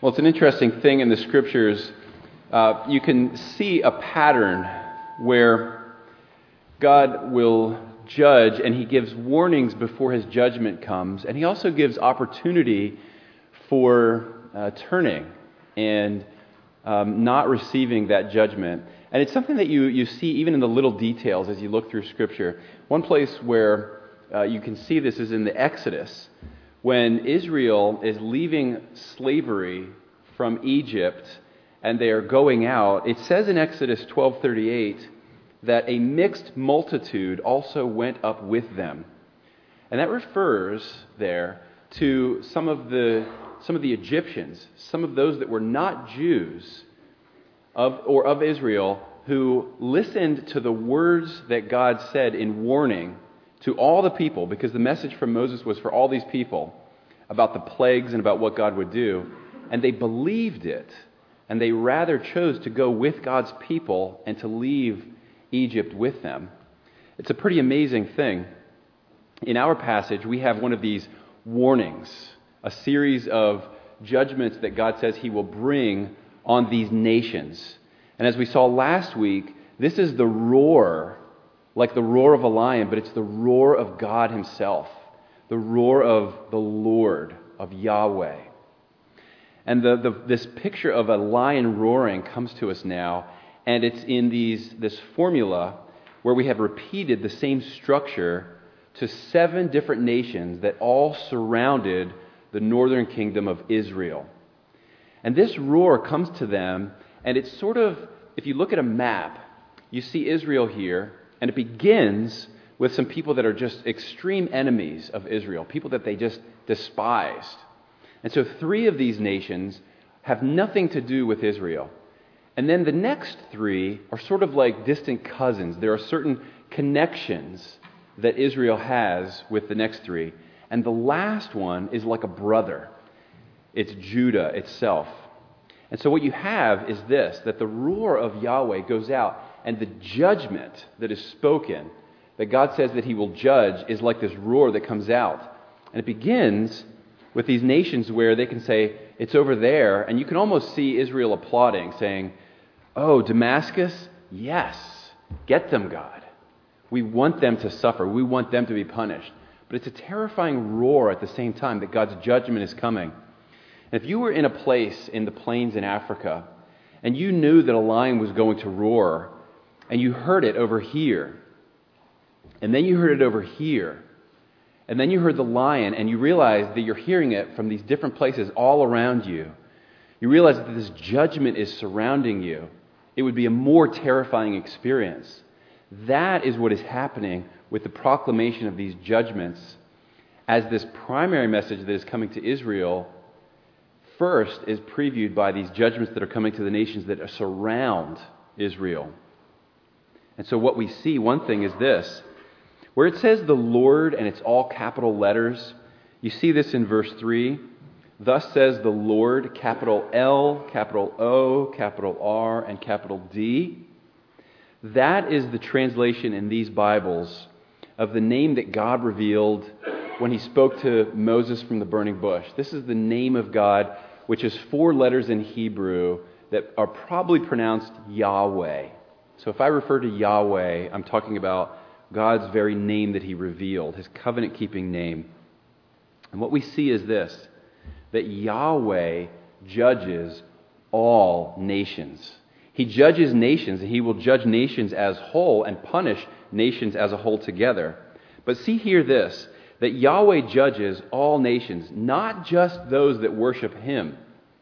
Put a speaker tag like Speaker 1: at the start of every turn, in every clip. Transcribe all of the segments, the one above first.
Speaker 1: Well, it's an interesting thing in the Scriptures. You can see a pattern where God will judge, and He gives warnings before His judgment comes, and He also gives opportunity for turning and not receiving that judgment. And it's something that you see even in the little details as you look through Scripture. One place where you can see this is in the Exodus, when Israel is leaving slavery from Egypt and they are going out. It says in Exodus 12:38 that a mixed multitude also went up with them. And that refers there to some of the Egyptians, some of those that were not Jews of Israel, who listened to the words that God said in warning to all the people, because the message from Moses was for all these people about the plagues and about what God would do, and they believed it, and they rather chose to go with God's people and to leave Egypt with them. It's a pretty amazing thing. In our passage, we have one of these warnings, a series of judgments that God says He will bring on these nations. And as we saw last week, this is the roar, like the roar of a lion, but it's the roar of God Himself, the roar of the Lord, of Yahweh. And this picture of a lion roaring comes to us now, and it's in this formula where we have repeated the same structure to 7 different nations that all surrounded the northern kingdom of Israel. And this roar comes to them, and it's sort of, if you look at a map, you see Israel here, and it begins with some people that are just extreme enemies of Israel, people that they just despised. And so 3 of these nations have nothing to do with Israel. And then the next 3 are sort of like distant cousins. There are certain connections that Israel has with the next 3. And the last one is like a brother. It's Judah itself. And so what you have is this, that the roar of Yahweh goes out, and the judgment that is spoken, that God says that He will judge, is like this roar that comes out. And it begins with these nations where they can say, it's over there, and you can almost see Israel applauding, saying, oh, Damascus, yes, get them, God. We want them to suffer. We want them to be punished. But it's a terrifying roar at the same time that God's judgment is coming. And if you were in a place in the plains in Africa, and you knew that a lion was going to roar, and you heard it over here, and then you heard it over here, and then you heard the lion, and you realized that you're hearing it from these different places all around you, you realize that this judgment is surrounding you, it would be a more terrifying experience. That is what is happening with the proclamation of these judgments, as this primary message that is coming to Israel first is previewed by these judgments that are coming to the nations that surround Israel. And so what we see, one thing is this, where it says the Lord and it's all capital letters, you see this in verse 3. Thus says the Lord, capital L, capital O, capital R, and capital D. That is the translation in these Bibles of the name that God revealed when He spoke to Moses from the burning bush. This is the name of God, which is 4 letters in Hebrew that are probably pronounced Yahweh. So if I refer to Yahweh, I'm talking about God's very name that He revealed, His covenant-keeping name. And what we see is this, that Yahweh judges all nations. He judges nations, and He will judge nations as whole and punish nations as a whole together. But see here this, that Yahweh judges all nations, not just those that worship Him.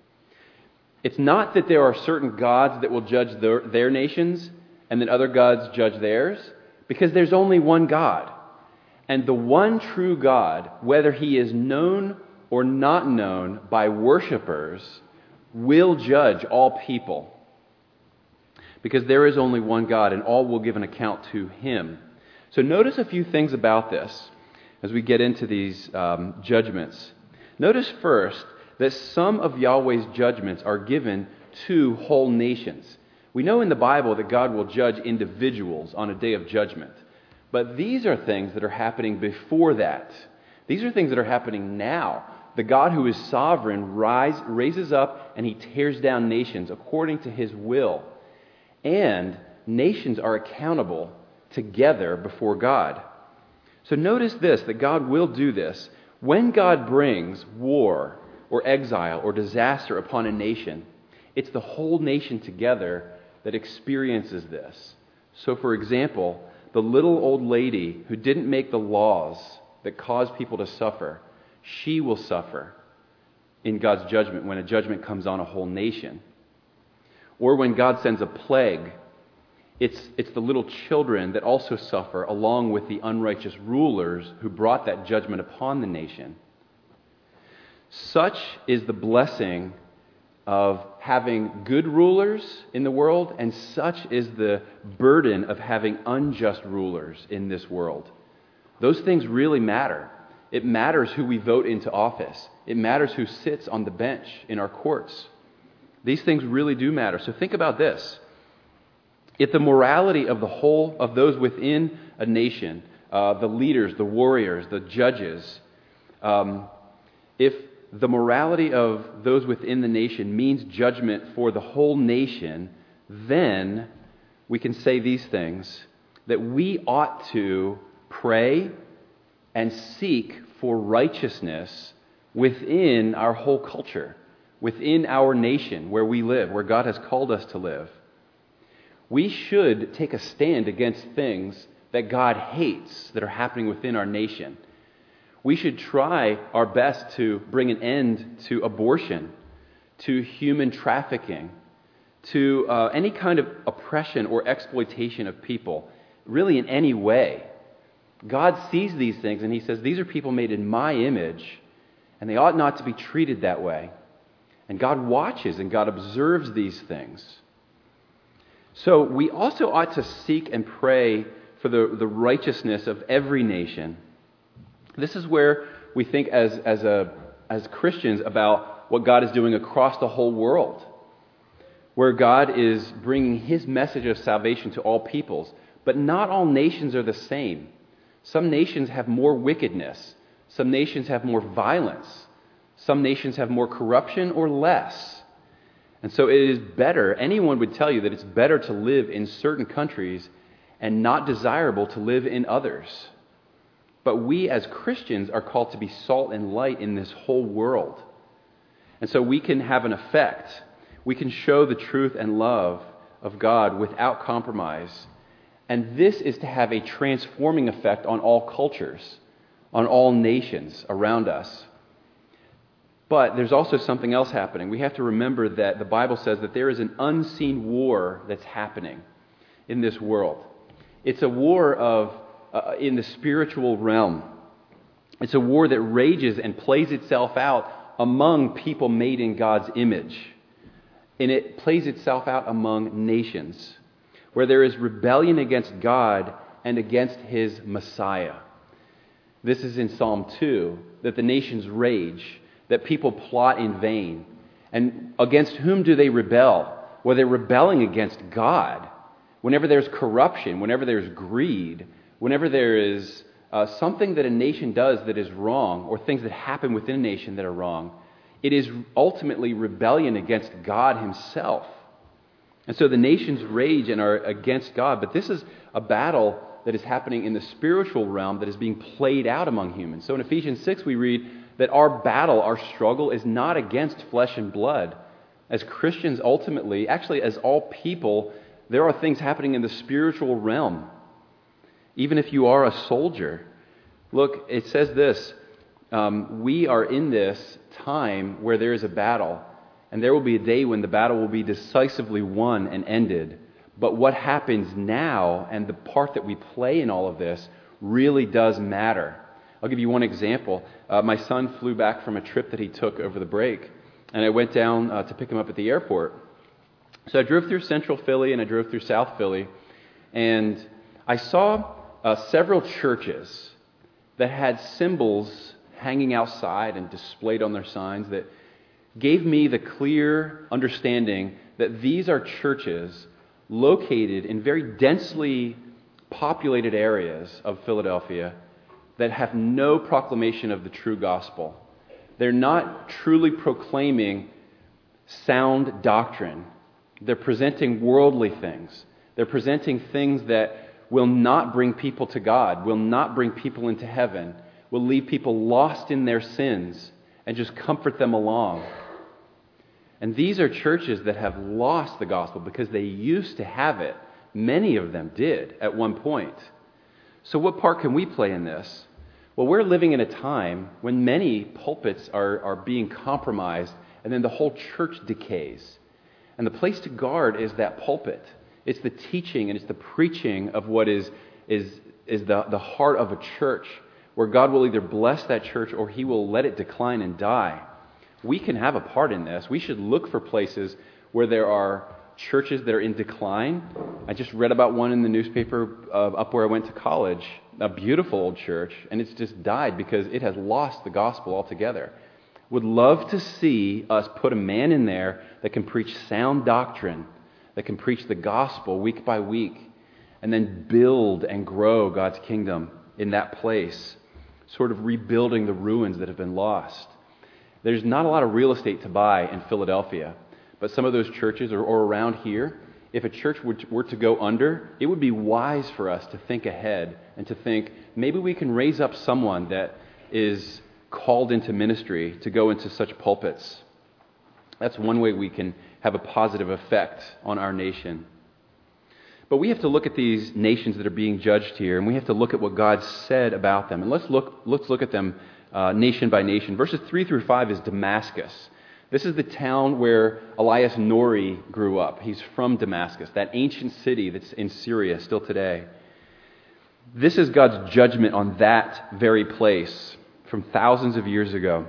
Speaker 1: It's not that there are certain gods that will judge their nations and then other gods judge theirs, because there's only one God. And the one true God, whether He is known or not known by worshipers, will judge all people. Because there is only one God, and all will give an account to Him. So notice a few things about this as we get into these judgments. Notice first that some of Yahweh's judgments are given to whole nations. We know in the Bible that God will judge individuals on a day of judgment. But these are things that are happening before that. These are things that are happening now. the God who is sovereign raises up and he tears down nations according to his will. And nations are accountable together before God. So notice this, that God will do this. When God brings war or exile or disaster upon a nation, it's the whole nation together that experiences this. So for example, the little old lady who didn't make the laws that caused people to suffer, she will suffer in God's judgment when a judgment comes on a whole nation. Or when God sends a plague, it's the little children that also suffer along with the unrighteous rulers who brought that judgment upon the nation. Such is the blessing of having good rulers in the world, and such is the burden of having unjust rulers in this world. Those things really matter. It matters who we vote into office. It matters who sits on the bench in our courts. These things really do matter. So think about this. If the morality of the whole of those within a nation, the leaders, the warriors, the judges, if the morality of those within the nation means judgment for the whole nation, then we can say these things, that we ought to pray and seek for righteousness within our whole culture, within our nation where we live, where God has called us to live. We should take a stand against things that God hates that are happening within our nation. We should try our best to bring an end to abortion, to human trafficking, to any kind of oppression or exploitation of people, really in any way. God sees these things and he says, these are people made in my image, and they ought not to be treated that way. And God watches and God observes these things. So we also ought to seek and pray for the righteousness of every nation. This is where we think as Christians about what God is doing across the whole world, where God is bringing his message of salvation to all peoples. But not all nations are the same. Some nations have more wickedness. Some nations have more violence. Some nations have more corruption or less. And so it is better, anyone would tell you that it's better to live in certain countries and not desirable to live in others. But we as Christians are called to be salt and light in this whole world. And so we can have an effect. We can show the truth and love of God without compromise. And this is to have a transforming effect on all cultures, on all nations around us. But there's also something else happening. We have to remember that the Bible says that there is an unseen war that's happening in this world. It's a war in the spiritual realm. It's a war that rages and plays itself out among people made in God's image. And it plays itself out among nations, where there is rebellion against God and against his Messiah. This is in Psalm 2, that the nations rage, that people plot in vain. And against whom do they rebel? Well, they're rebelling against God. Whenever there's corruption, whenever there's greed, whenever there is something that a nation does that is wrong, or things that happen within a nation that are wrong, it is ultimately rebellion against God himself. And so the nations rage and are against God. But this is a battle that is happening in the spiritual realm that is being played out among humans. So in Ephesians 6 we read that our battle, our struggle, is not against flesh and blood. As Christians ultimately, actually as all people, there are things happening in the spiritual realm. Even if you are a soldier. Look, it says this, we are in this time where there is a battle, and there will be a day when the battle will be decisively won and ended. But what happens now and the part that we play in all of this really does matter. I'll give you one example. My son flew back from a trip that he took over the break, and I went down to pick him up at the airport. So I drove through central Philly and I drove through South Philly, and I saw several churches that had symbols hanging outside and displayed on their signs that gave me the clear understanding that these are churches located in very densely populated areas of Philadelphia that have no proclamation of the true gospel. They're not truly proclaiming sound doctrine. They're presenting worldly things. They're presenting things that will not bring people to God, will not bring people into heaven, will leave people lost in their sins and just comfort them along. And these are churches that have lost the gospel because they used to have it. Many of them did at one point. So what part can we play in this? Well, we're living in a time when many pulpits are being compromised, and then the whole church decays. And the place to guard is that pulpit. It's the teaching and it's the preaching of what is the heart of a church, where God will either bless that church or He will let it decline and die. We can have a part in this. We should look for places where there are churches that are in decline. I just read about one in the newspaper up where I went to college, a beautiful old church, and it's just died because it has lost the gospel altogether. Would love to see us put a man in there that can preach sound doctrine, that can preach the gospel week by week, and then build and grow God's kingdom in that place, sort of rebuilding the ruins that have been lost. There's not a lot of real estate to buy in Philadelphia, but some of those churches or around here, if a church were to go under, it would be wise for us to think ahead and to think, maybe we can raise up someone that is called into ministry to go into such pulpits. That's one way we can have a positive effect on our nation. But we have to look at these nations that are being judged here, and we have to look at what God said about them. And let's look at them nation by nation. Verses 3 through 5 is Damascus. This is the town where Elias Nori grew up. He's from Damascus, that ancient city that's in Syria still today. This is God's judgment on that very place from thousands of years ago.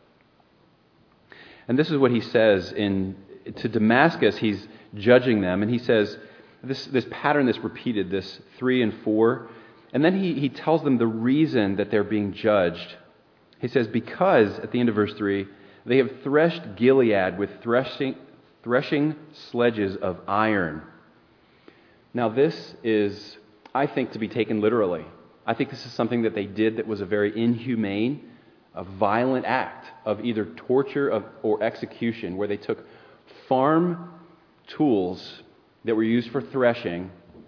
Speaker 1: And this is what he says to Damascus. He's judging them, and he says this pattern that's repeated, this 3 and 4, and then he tells them the reason that they're being judged. He says, because, at the end of verse 3, they have threshed Gilead with threshing sledges of iron. Now this is, I think, to be taken literally. I think this is something that they did that was a very inhumane, a violent act of either torture or execution, where they took farm tools that were used for threshing,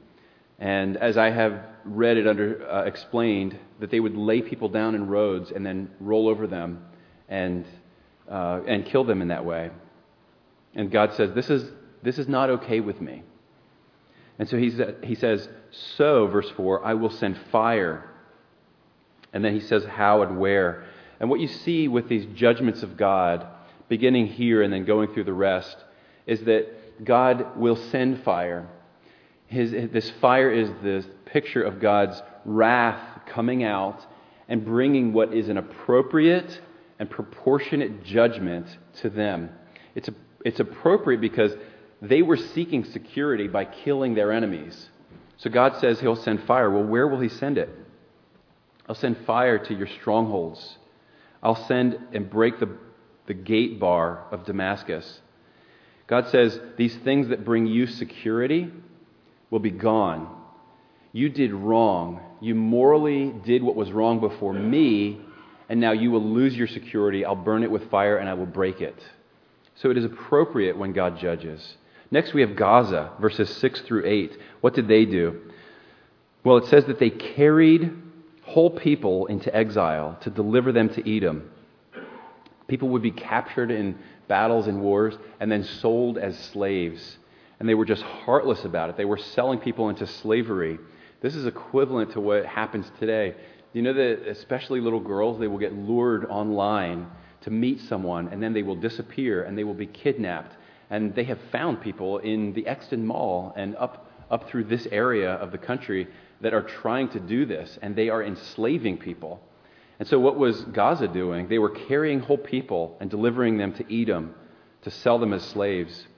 Speaker 1: and as I have read it explained, that they would lay people down in roads and then roll over them and kill them in that way. And God says, this is not okay with me. And so he says, so, verse 4, I will send fire. And then he says how and where. And what you see with these judgments of God, beginning here and then going through the rest, is that God will send fire. This fire is this picture of God's wrath coming out and bringing what is an appropriate and proportionate judgment to them. It's appropriate because they were seeking security by killing their enemies. So God says He'll send fire. Well, where will He send it? I'll send fire to your strongholds. I'll send and break the gate bar of Damascus. God says these things that bring you security will be gone. You did wrong. You morally did what was wrong before me, and now you will lose your security. I'll burn it with fire and I will break it. So it is appropriate when God judges. Next we have Gaza, verses 6 through 8. What did they do? Well, it says that they carried whole people into exile to deliver them to Edom. People would be captured in battles and wars and then sold as slaves. And they were just heartless about it. They were selling people into slavery. This is equivalent to what happens today. You know that especially little girls, they will get lured online to meet someone, and then they will disappear and they will be kidnapped. And they have found people in the Exton Mall and up through this area of the country that are trying to do this, and they are enslaving people. And so what was Gaza doing? They were carrying whole people and delivering them to Edom to sell them as slaves.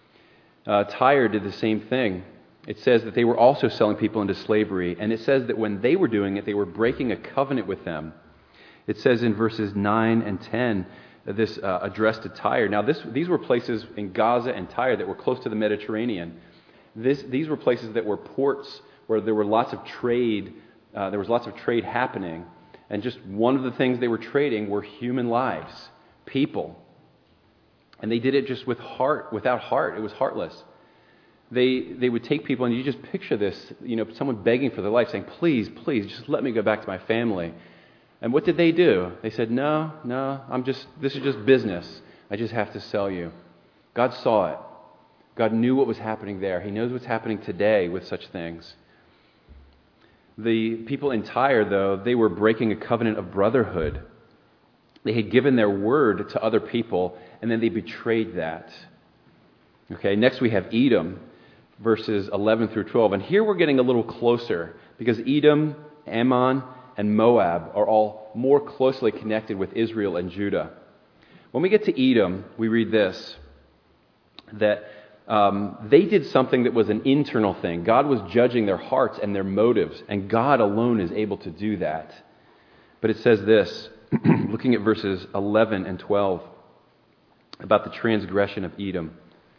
Speaker 1: Tyre did the same thing. It says that they were also selling people into slavery, and it says that when they were doing it, they were breaking a covenant with them. It says in verses 9 and 10, this addressed to Tyre. Now, these were places in Gaza and Tyre that were close to the Mediterranean. These were places that were ports where there were lots of trade. There was lots of trade happening, and just one of the things they were trading were human lives. people. And they did it just without heart. It was heartless. They would take people, and you just picture this, someone begging for their life, saying, please, please, just let me go back to my family. And what did they do? They said, no, this is just business. I just have to sell you. God saw it. God knew what was happening there. He knows what's happening today with such things. The people in Tyre, though, they were breaking a covenant of brotherhood. They had given their word to other people, and then they betrayed that. Okay, next we have Edom, verses 11 through 12. And here we're getting a little closer, because Edom, Ammon, and Moab are all more closely connected with Israel and Judah. When we get to Edom, we read this, that they did something that was an internal thing. God was judging their hearts and their motives, and God alone is able to do that. But it says this, looking at verses 11 and 12, about the transgression of Edom.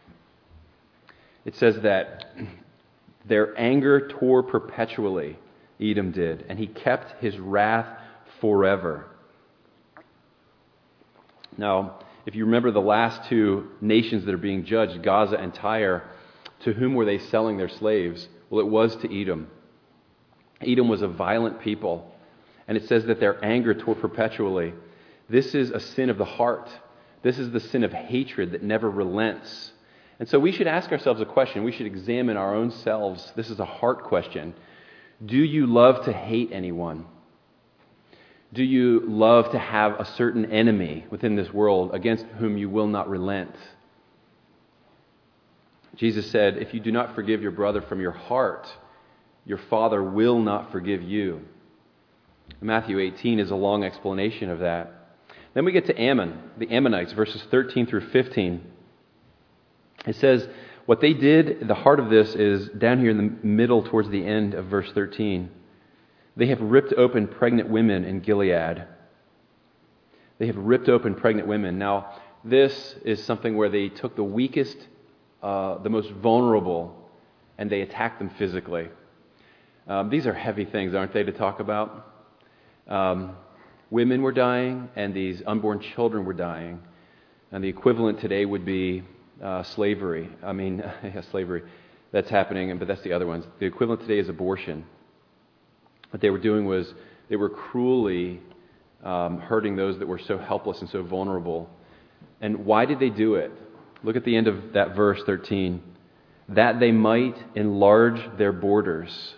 Speaker 1: It says that their anger tore perpetually, Edom did, and he kept his wrath forever. Now, if you remember the last two nations that are being judged, Gaza and Tyre, to whom were they selling their slaves? Well, it was to Edom. Edom was a violent people, and it says that their anger tore perpetually. This is a sin of the heart. This is the sin of hatred that never relents. And so we should ask ourselves a question. We should examine our own selves. This is a heart question. Do you love to hate anyone? Do you love to have a certain enemy within this world against whom you will not relent? Jesus said, if you do not forgive your brother from your heart, your Father will not forgive you. Matthew 18 is a long explanation of that. Then we get to Ammon, the Ammonites, verses 13 through 15. It says, what they did, the heart of this is down here in the middle towards the end of verse 13. They have ripped open pregnant women in Gilead. They have ripped open pregnant women. Now, this is something where they took the weakest, the most vulnerable, and they attacked them physically. These are heavy things, aren't they, to talk about? Women were dying, and these unborn children were dying. And the equivalent today would be slavery. Slavery. That's happening, but that's the other ones. The equivalent today is abortion. What they were doing was they were cruelly hurting those that were so helpless and so vulnerable. And why did they do it? Look at the end of that verse 13. That they might enlarge their borders.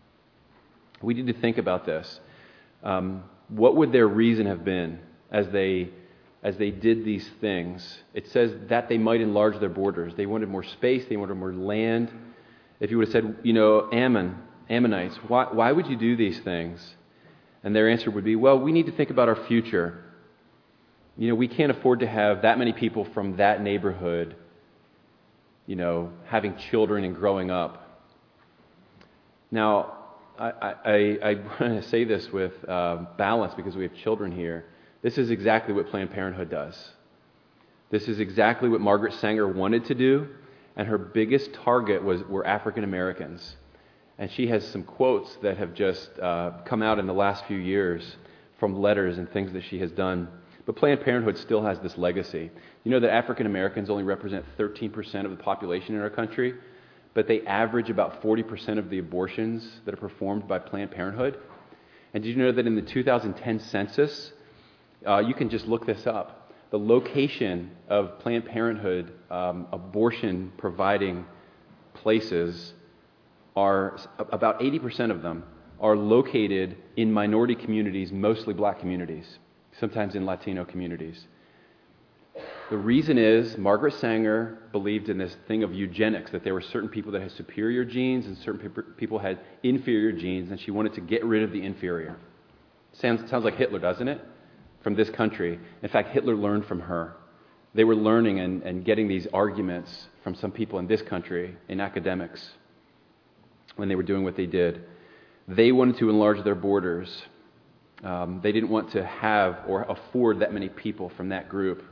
Speaker 1: We need to think about this. What would their reason have been as they did these things? It says that they might enlarge their borders. They wanted more space. They wanted more land. If you would have said, Ammonites, why would you do these things? And their answer would be, well, we need to think about our future. We can't afford to have that many people from that neighborhood, having children and growing up. Now, I want to say this with balance because we have children here. This is exactly what Planned Parenthood does. This is exactly what Margaret Sanger wanted to do, and her biggest target were African Americans. And she has some quotes that have just come out in the last few years from letters and things that she has done. But Planned Parenthood still has this legacy. You know that African Americans only represent 13% of the population in our country, but they average about 40% of the abortions that are performed by Planned Parenthood. And did you know that in the 2010 census, you can just look this up, the location of Planned Parenthood abortion providing places are about 80% of them are located in minority communities, mostly black communities, sometimes in Latino communities. The reason is Margaret Sanger believed in this thing of eugenics, that there were certain people that had superior genes and certain people had inferior genes, and she wanted to get rid of the inferior. Sounds like Hitler, doesn't it? From this country. In fact, Hitler learned from her. They were learning and getting these arguments from some people in this country, in academics, when they were doing what they did. They wanted to enlarge their borders. They didn't want to have or afford that many people from that group.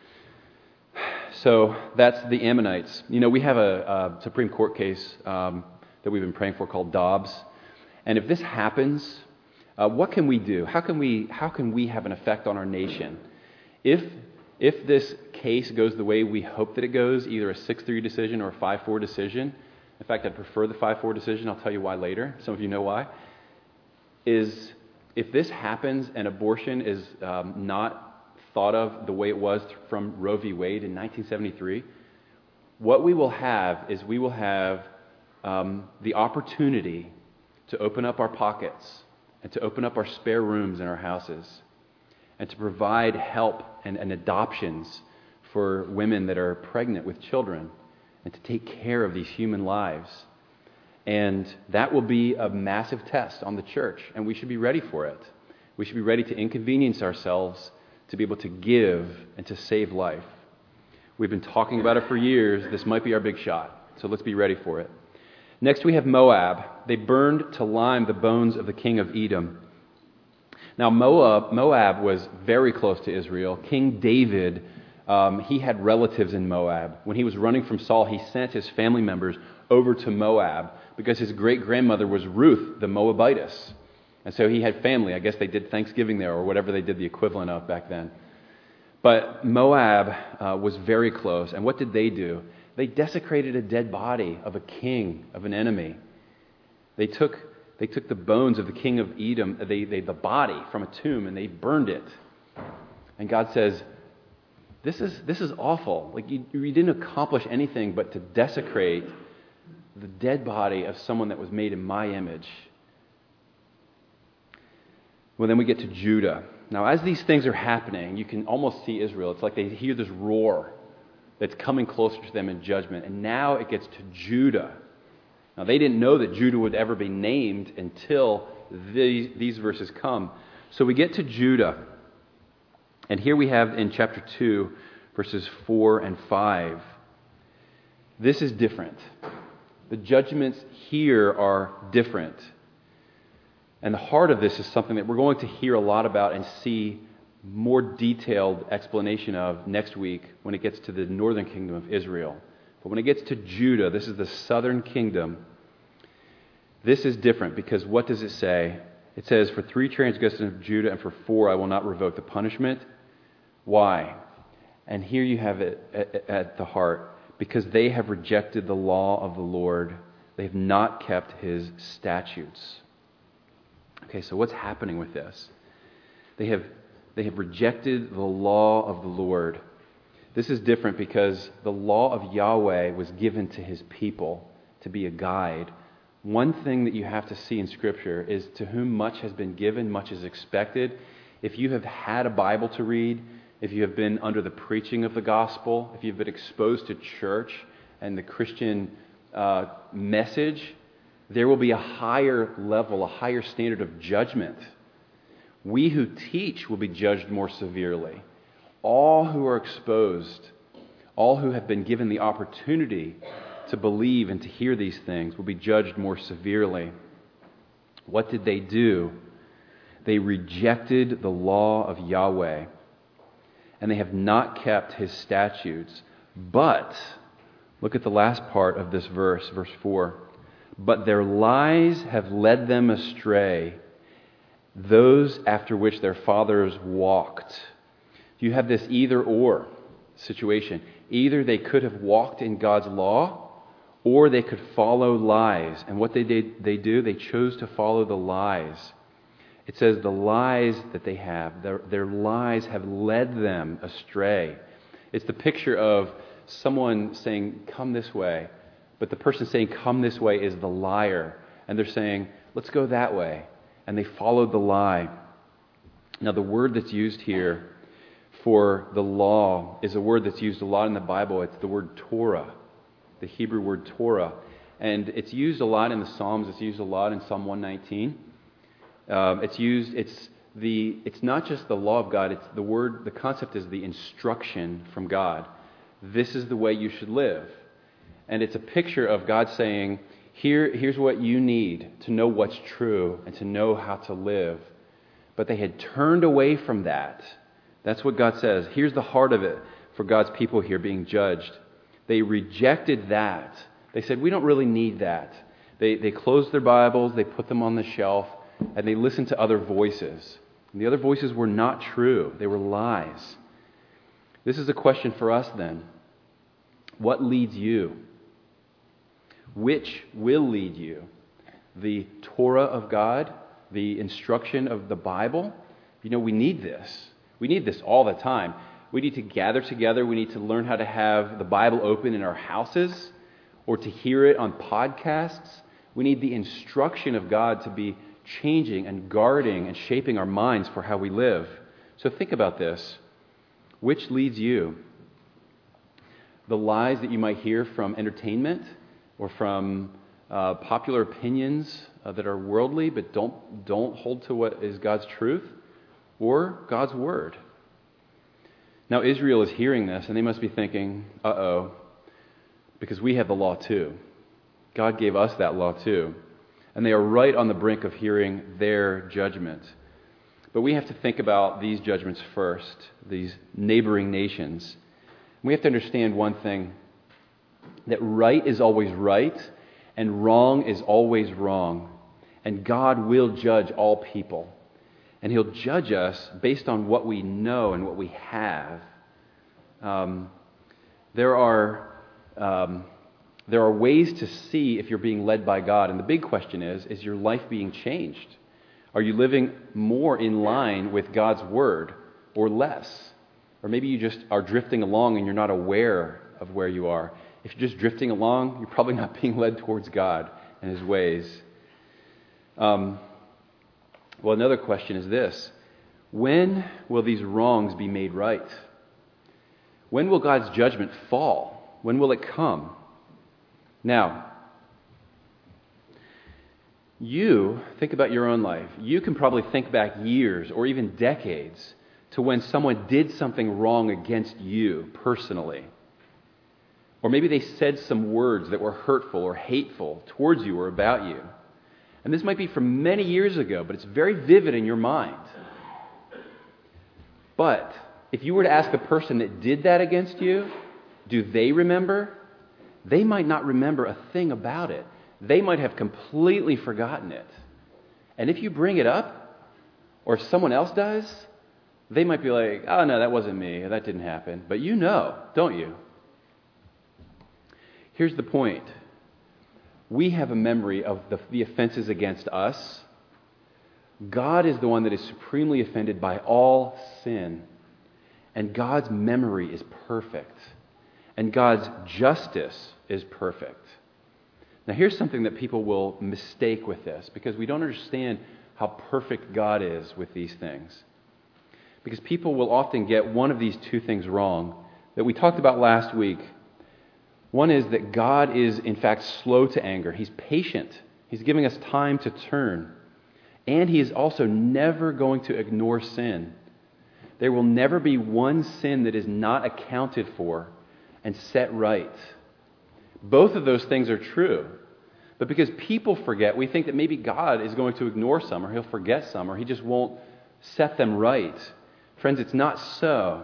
Speaker 1: So that's the Ammonites. We have a Supreme Court case that we've been praying for called Dobbs. And if this happens, what can we do? How can we have an effect on our nation? If if this case goes the way we hope that it goes, either a 6-3 decision or a 5-4 decision, in fact, I'd prefer the 5-4 decision. I'll tell you why later. Some of you know why. Is if this happens and abortion is not thought of the way it was from Roe v. Wade in 1973, what we will have is we will have the opportunity to open up our pockets and to open up our spare rooms in our houses and to provide help and adoptions for women that are pregnant with children and to take care of these human lives. And that will be a massive test on the church, and we should be ready for it. We should be ready to inconvenience ourselves to be able to give and to save life. We've been talking about it for years. This might be our big shot, so let's be ready for it. Next we have Moab. They burned to lime the bones of the king of Edom. Now Moab was very close to Israel. King David, he had relatives in Moab. When he was running from Saul, he sent his family members over to Moab because his great-grandmother was Ruth, the Moabitess. And so he had family. I guess they did Thanksgiving there or whatever they did the equivalent of back then. But Moab was very close. And what did they do? They desecrated a dead body of a king, of an enemy. They took the bones of the king of Edom, the body from a tomb, and they burned it. And God says, this is awful. Like you didn't accomplish anything but to desecrate the dead body of someone that was made in my image. Well, then we get to Judah. Now, as these things are happening, you can almost see Israel. It's like they hear this roar that's coming closer to them in judgment. And now it gets to Judah. Now, they didn't know that Judah would ever be named until these verses come. So we get to Judah. And here we have in chapter 2, verses 4 and 5. This is different. The judgments here are different. And the heart of this is something that we're going to hear a lot about and see more detailed explanation of next week when it gets to the northern kingdom of Israel. But when it gets to Judah, this is the southern kingdom. This is different because what does it say? It says, for 3 transgressions of Judah and for 4 I will not revoke the punishment. Why? And here you have it at the heart. Because they have rejected the law of the Lord. They have not kept his statutes. Okay, so what's happening with this? They have rejected the law of the Lord. This is different because the law of Yahweh was given to his people to be a guide. One thing that you have to see in Scripture is to whom much has been given, much is expected. If you have had a Bible to read, if you have been under the preaching of the gospel, if you've been exposed to church and the Christian message, there will be a higher level, a higher standard of judgment. We who teach will be judged more severely. All who are exposed, all who have been given the opportunity to believe and to hear these things will be judged more severely. What did they do? They rejected the law of Yahweh. And they have not kept his statutes. But, look at the last part of this verse, verse 4. But their lies have led them astray, those after which their fathers walked. You have this either-or situation. Either they could have walked in God's law, or they could follow lies. And what they do? They chose to follow the lies. It says the lies that they have, their lies have led them astray. It's the picture of someone saying, come this way. But the person saying, come this way is the liar. And they're saying, let's go that way. And they followed the lie. Now the word that's used here for the law is a word that's used a lot in the Bible. It's the word Torah, the Hebrew word Torah. And it's used a lot in the Psalms. It's used a lot in Psalm 119. It's not just the law of God, it's the concept is the instruction from God. This is the way you should live. And it's a picture of God saying, here's what you need to know what's true and to know how to live. But they had turned away from that. That's what God says. Here's the heart of it for God's people here being judged. They rejected that. They said, we don't really need that. They closed their Bibles, they put them on the shelf, and they listened to other voices. And the other voices were not true. They were lies. This is a question for us then. What leads you? Which will lead you? The Torah of God, the instruction of the Bible? We need this. We need this all the time. We need to gather together. We need to learn how to have the Bible open in our houses or to hear it on podcasts. We need the instruction of God to be changing and guarding and shaping our minds for how we live. So think about this. Which leads you? The lies that you might hear from entertainment or from popular opinions that are worldly but don't hold to what is God's truth, or God's Word? Now Israel is hearing this and they must be thinking, uh-oh, because we have the law too. God gave us that law too. And they are right on the brink of hearing their judgment. But we have to think about these judgments first, these neighboring nations. We have to understand one thing, that right is always right and wrong is always wrong. And God will judge all people. And He'll judge us based on what we know and what we have. There are ways to see if you're being led by God. And the big question is your life being changed? Are you living more in line with God's Word or less? Or maybe you just are drifting along and you're not aware of where you are. If you're just drifting along, you're probably not being led towards God and His ways. Well, another question is this. When will these wrongs be made right? When will God's judgment fall? When will it come? Now, you think about your own life. You can probably think back years or even decades to when someone did something wrong against you personally. Or maybe they said some words that were hurtful or hateful towards you or about you. And this might be from many years ago, but it's very vivid in your mind. But if you were to ask the person that did that against you, do they remember? They might not remember a thing about it. They might have completely forgotten it. And if you bring it up, or if someone else does, they might be like, oh no, that wasn't me, that didn't happen. But you know, don't you? Here's the point. We have a memory of the offenses against us. God is the one that is supremely offended by all sin. And God's memory is perfect. And God's justice is perfect. Now here's something that people will mistake with this, because we don't understand how perfect God is with these things. Because people will often get one of these two things wrong that we talked about last week. One is that God is in fact slow to anger. He's patient. He's giving us time to turn. And He is also never going to ignore sin. There will never be one sin that is not accounted for and set right. Both of those things are true. But because people forget, we think that maybe God is going to ignore some, or He'll forget some, or He just won't set them right. Friends, it's not so.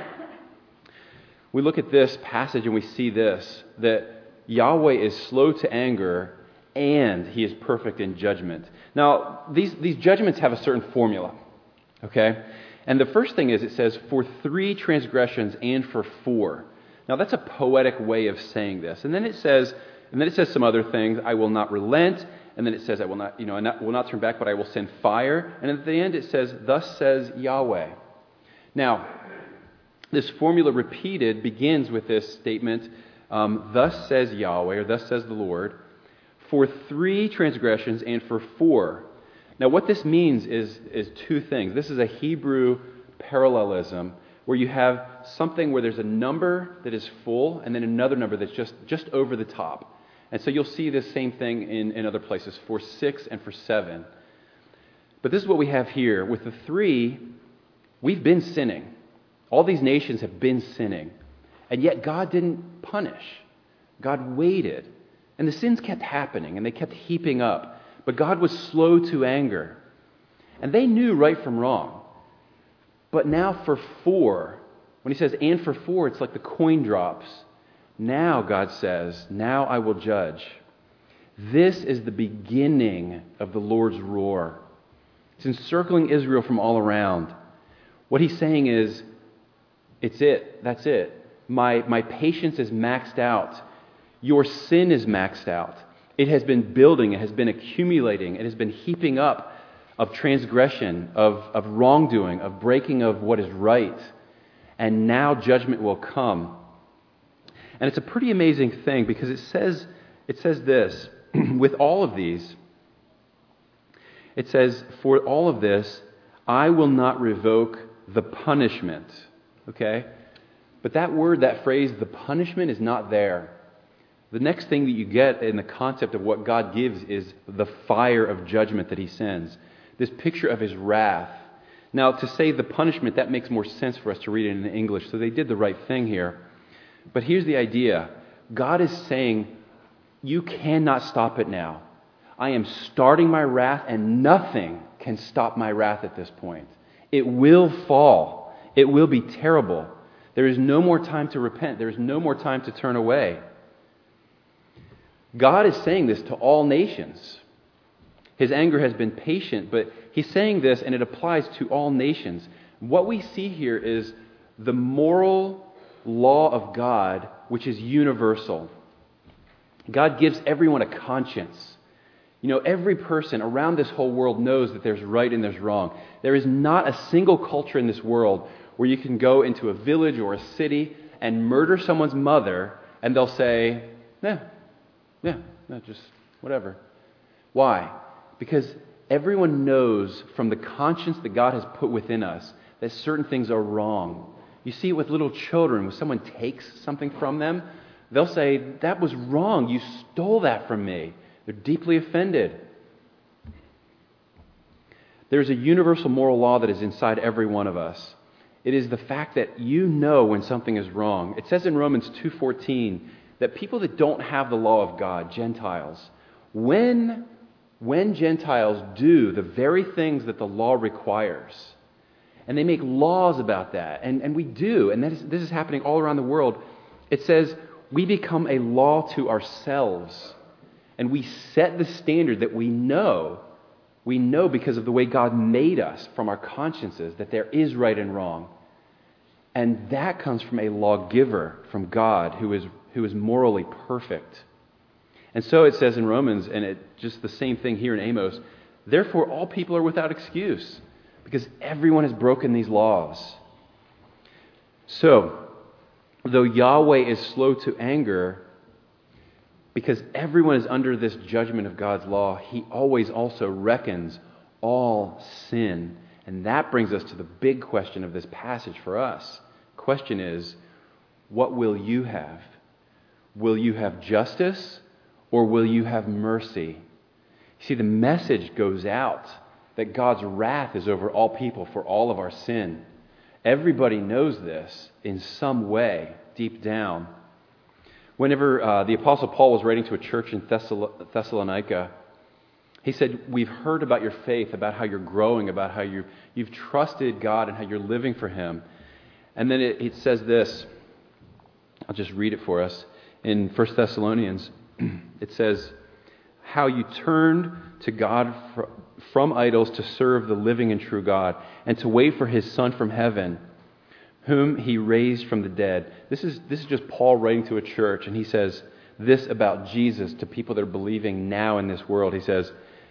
Speaker 1: We look at this passage and we see this, that Yahweh is slow to anger and He is perfect in judgment. Now, these judgments have a certain formula, okay? And the first thing is it says, for 3 transgressions and for 4. Now, that's a poetic way of saying this. And then it says some other things. I will not relent. And then it says, I will not turn back, but I will send fire. And at the end it says, thus says Yahweh. Now, this formula repeated begins with this statement, thus says Yahweh, or thus says the Lord, for 3 transgressions and for 4. Now, what this means is 2 things. This is a Hebrew parallelism, where you have something where there's a number that is full and then another number that's just over the top. And so you'll see this same thing in other places, for 6 and for 7. But this is what we have here. With the 3, we've been sinning. All these nations have been sinning. And yet God didn't punish. God waited. And the sins kept happening and they kept heaping up. But God was slow to anger. And they knew right from wrong. But now for 4, when He says, and for 4, it's like the coin drops. Now, God says, now I will judge. This is the beginning of the Lord's roar. It's encircling Israel from all around. What He's saying is, It's it. That's it. My patience is maxed out. Your sin is maxed out. It has been building. It has been accumulating. It has been heaping up of transgression, of wrongdoing, of breaking of what is right. And now judgment will come. And it's a pretty amazing thing because it says this, with all of these, it says, for all of this, I will not revoke the punishment. Okay? But that word, that phrase, the punishment is not there. The next thing that you get in the concept of what God gives is the fire of judgment that He sends. This picture of His wrath. Now, to say the punishment, that makes more sense for us to read it in English. So they did the right thing here. But here's the idea. God is saying, you cannot stop it now. I am starting my wrath, and nothing can stop my wrath at this point. It will fall. It will be terrible. There is no more time to repent. There is no more time to turn away. God is saying this to all nations. His anger has been patient, but He's saying this, and it applies to all nations. What we see here is the moral law of God, which is universal. God gives everyone a conscience. You know, every person around this whole world knows that there's right and there's wrong. There is not a single culture in this world where you can go into a village or a city and murder someone's mother, and they'll say, no, just whatever. Why? Because everyone knows from the conscience that God has put within us that certain things are wrong. You see it with little children. When someone takes something from them, they'll say, that was wrong. You stole that from me. They're deeply offended. There's a universal moral law that is inside every one of us. It is the fact that you know when something is wrong. It says in Romans 2:14 that people that don't have the law of God, Gentiles, when Gentiles do the very things that the law requires, and they make laws about that, and we do, and this is happening all around the world, it says we become a law to ourselves, and we set the standard that we know because of the way God made us from our consciences, that there is right and wrong. And that comes from a lawgiver, from God, who is morally perfect. And so it says in Romans, and just the same thing here in Amos, therefore all people are without excuse, because everyone has broken these laws. So, though Yahweh is slow to anger, because everyone is under this judgment of God's law, He always also reckons all sin. And that brings us to the big question of this passage for us. The question is, what will you have? Will you have justice, or will you have mercy? You see, the message goes out that God's wrath is over all people for all of our sin. Everybody knows this in some way, deep down. Whenever the Apostle Paul was writing to a church in Thessalonica, he said, we've heard about your faith, about how you're growing, about how you've trusted God and how you're living for Him. And then it says this, I'll just read it for us. In 1 Thessalonians, it says, how you turned to God from idols to serve the living and true God, and to wait for His Son from heaven, whom He raised from the dead. This is just Paul writing to a church, and he says this about Jesus to people that are believing now in this world. He says,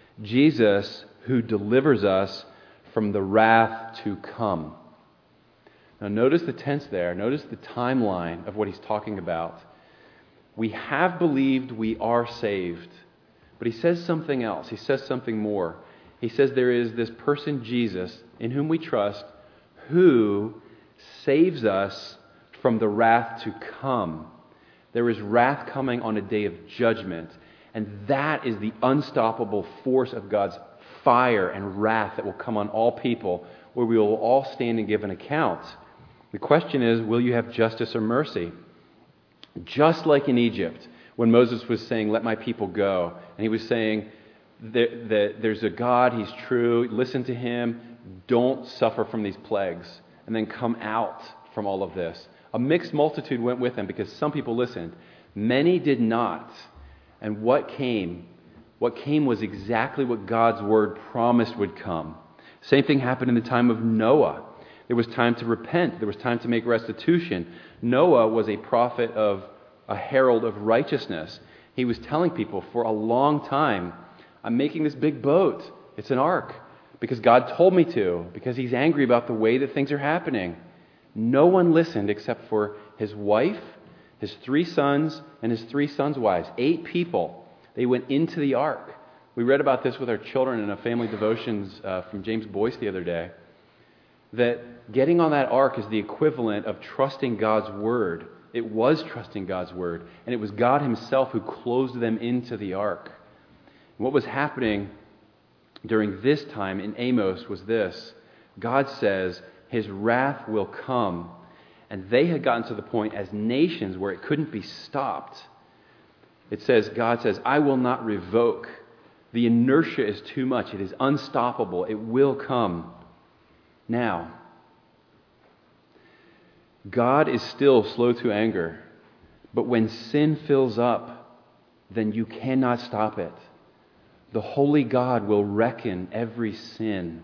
Speaker 1: Jesus who delivers us from the wrath to come. Now notice the tense there. Notice the timeline of what he's talking about. We have believed, we are saved. But he says something else. He says something more. He says there is this person, Jesus, in whom we trust, who saves us from the wrath to come. There is wrath coming on a day of judgment. And that is the unstoppable force of God's fire and wrath that will come on all people, where we will all stand and give an account. The question is, will you have justice or mercy? Just like in Egypt, when Moses was saying, let my people go, and he was saying that there's a God, He's true, listen to Him, don't suffer from these plagues, and then come out from all of this. A mixed multitude went with Him because some people listened. Many did not. And what came? What came was exactly what God's Word promised would come. Same thing happened in the time of Noah. There was time to repent. There was time to make restitution. Noah was a prophet a herald of righteousness. He was telling people for a long time, I'm making this big boat. It's an ark because God told me to, because he's angry about the way that things are happening. No one listened except for his wife, his 3 sons, and his 3 sons' wives. 8 people. They went into the ark. We read about this with our children in a family devotions from James Boyce the other day, that getting on that ark is the equivalent of trusting God's word. It was trusting God's word, and it was God himself who closed them into the ark. And what was happening during this time in Amos was this. God says his wrath will come, and they had gotten to the point as nations where it couldn't be stopped. It says, God says, I will not revoke. The inertia is too much. It is unstoppable. It will come. Now, God is still slow to anger, but when sin fills up, then you cannot stop it. The holy God will reckon every sin.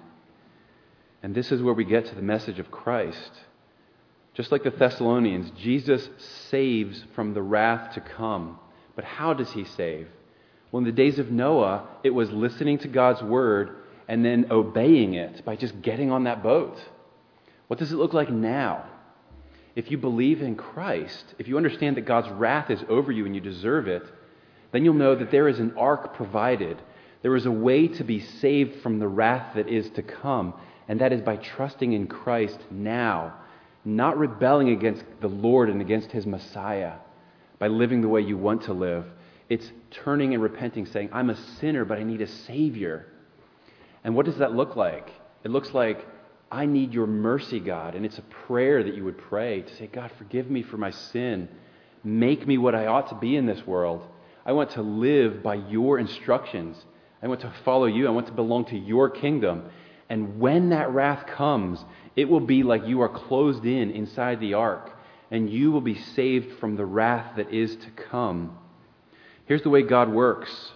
Speaker 1: And this is where we get to the message of Christ. Just like the Thessalonians, Jesus saves from the wrath to come. But how does he save? Well, in the days of Noah, it was listening to God's word and then obeying it by just getting on that boat. What does it look like now? If you believe in Christ, if you understand that God's wrath is over you and you deserve it, then you'll know that there is an ark provided. There is a way to be saved from the wrath that is to come, and that is by trusting in Christ now, not rebelling against the Lord and against his Messiah by living the way you want to live. It's turning and repenting, saying, I'm a sinner, but I need a Savior. And what does that look like? It looks like, I need your mercy, God. And it's a prayer that you would pray to say, God, forgive me for my sin. Make me what I ought to be in this world. I want to live by your instructions. I want to follow you. I want to belong to your kingdom. And when that wrath comes, it will be like you are closed in inside the ark, and you will be saved from the wrath that is to come. Here's the way God works.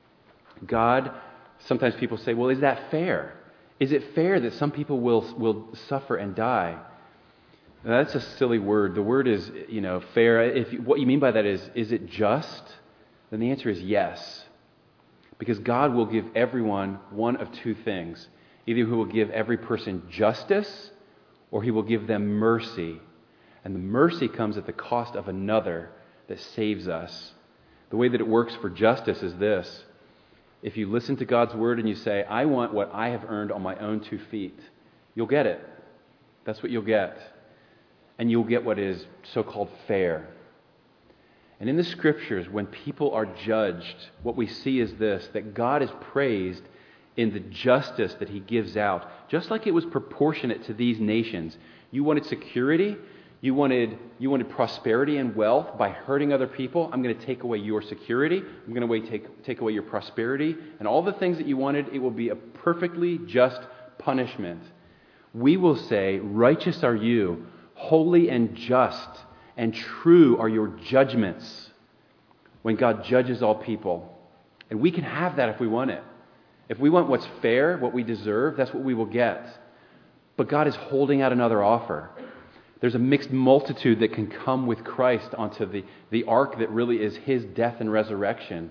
Speaker 1: God, sometimes people say, well, is that fair? Is it fair that some people will suffer and die? Now, that's a silly word. The word is, fair. What you mean by that is it just? Then the answer is yes. Because God will give everyone one of 2 things. Either he will give every person justice, or he will give them mercy. And the mercy comes at the cost of another that saves us. The way that it works for justice is this. If you listen to God's word and you say, I want what I have earned on my own 2 feet, you'll get it. That's what you'll get. And you'll get what is so-called fair. And in the Scriptures, when people are judged, what we see is this, that God is praised in the justice that he gives out. Just like it was proportionate to these nations. You wanted security, you wanted prosperity and wealth by hurting other people. I'm going to take away your security. I'm going to take away your prosperity. And all the things that you wanted, it will be a perfectly just punishment. We will say, righteous are you, holy and just, and true are your judgments when God judges all people. And we can have that if we want it. If we want what's fair, what we deserve, that's what we will get. But God is holding out another offer. There's a mixed multitude that can come with Christ onto the ark that really is his death and resurrection.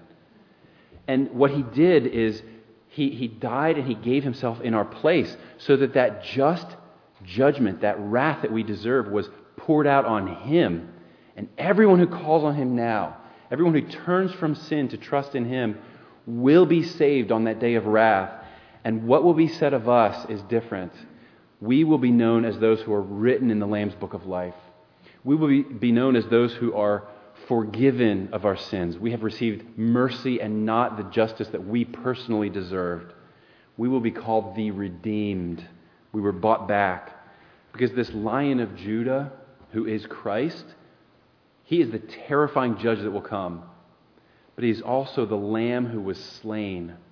Speaker 1: And what he did is he died and he gave himself in our place so that just judgment, that wrath that we deserve was poured out on him. And everyone who calls on him now, everyone who turns from sin to trust in him will be saved on that day of wrath. And what will be said of us is different. We will be known as those who are written in the Lamb's Book of Life. We will be known as those who are forgiven of our sins. We have received mercy and not the justice that we personally deserved. We will be called the redeemed. We were bought back. Because this Lion of Judah, who is Christ, he is the terrifying judge that will come. But he is also the Lamb who was slain